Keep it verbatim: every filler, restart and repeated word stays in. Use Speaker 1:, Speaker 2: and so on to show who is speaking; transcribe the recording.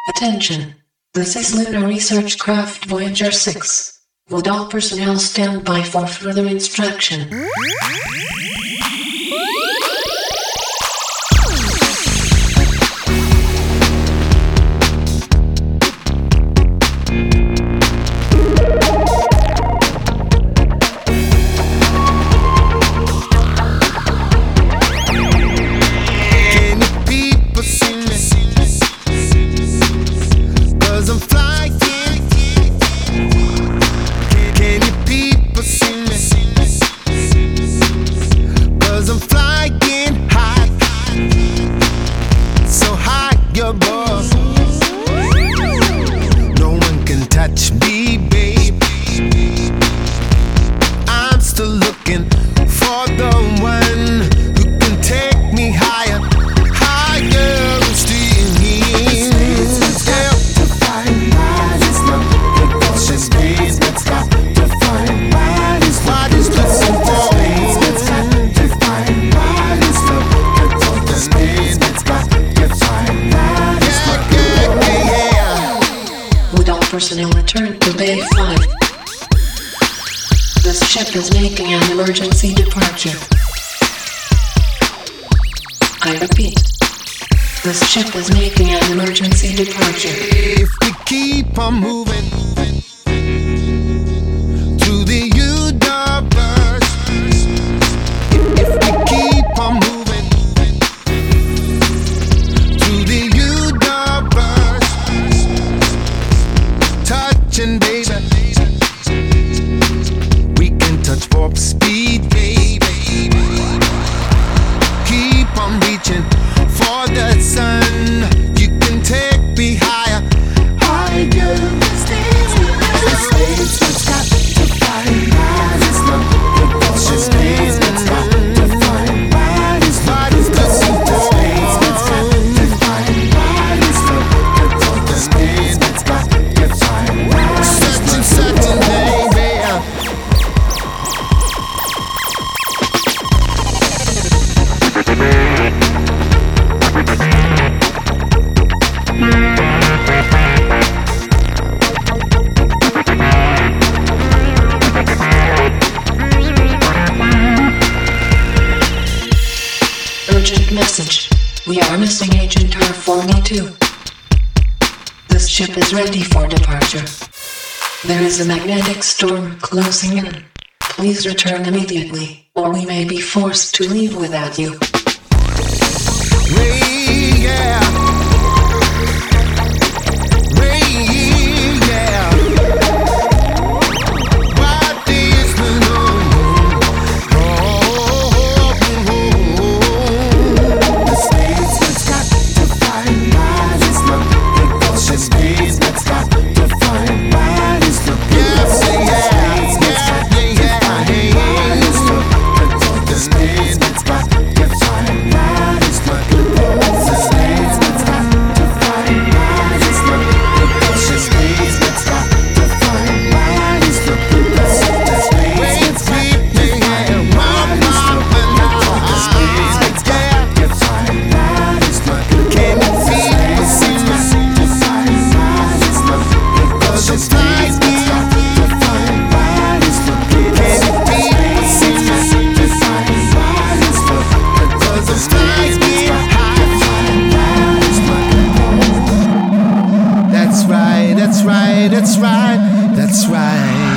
Speaker 1: Attention! This is Lunar Research Craft Voyager six. Would all personnel stand by for further instruction? Personnel return to Bay five. This ship is making an emergency departure. I repeat, this ship is making an emergency departure.
Speaker 2: If we keep on moving to the universe, if we keep on moving to the universe, touching, baby, we can touch warp speed, baby. Keep on reaching for the sun. You can take me higher, higher. The stage that's got to find rise. The stage that's got to find rise. The stage that's got to find rise. The stage that's got to find rise. Such and such a baby.
Speaker 1: Urgent message. We are missing Agent R forty-two. This ship is ready for departure. There is a magnetic storm closing in. Please return immediately, or we may be forced to leave without you.
Speaker 2: Ray, yeah. Ray, yeah. What is the known? Oh, the space that's got to find rise. The space that's got to find rise. Yes, yeah, yeah, yeah, yeah. The space that's got to find rise. The space that's got to find rise. The space that's got to find rise. The space that's got to find rise. The space that's got to find rise. Can you feel the space to find rise? Cause it's like it's got to find rise. Can you feel the space to find rise? Cause it's like it's got to find rise. That's right, that's right, that's right, that's right.